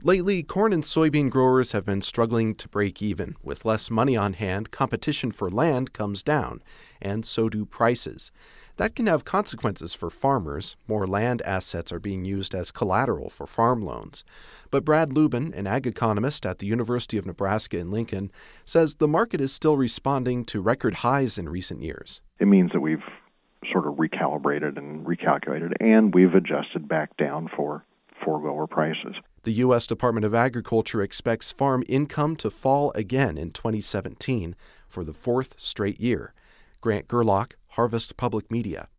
Lately, corn and soybean growers have been struggling to break even. With less money on hand, competition for land comes down, and so do prices. That can have consequences for farmers. More land assets are being used as collateral for farm loans. But Brad Lubin, an ag economist at the University of Nebraska in Lincoln, says the market is still responding to record highs in recent years. It means that we've sort of recalibrated and recalculated, and we've adjusted back down for lower prices. The U.S. Department of Agriculture expects farm income to fall again in 2017 for the fourth straight year. Grant Gerlach, Harvest Public Media.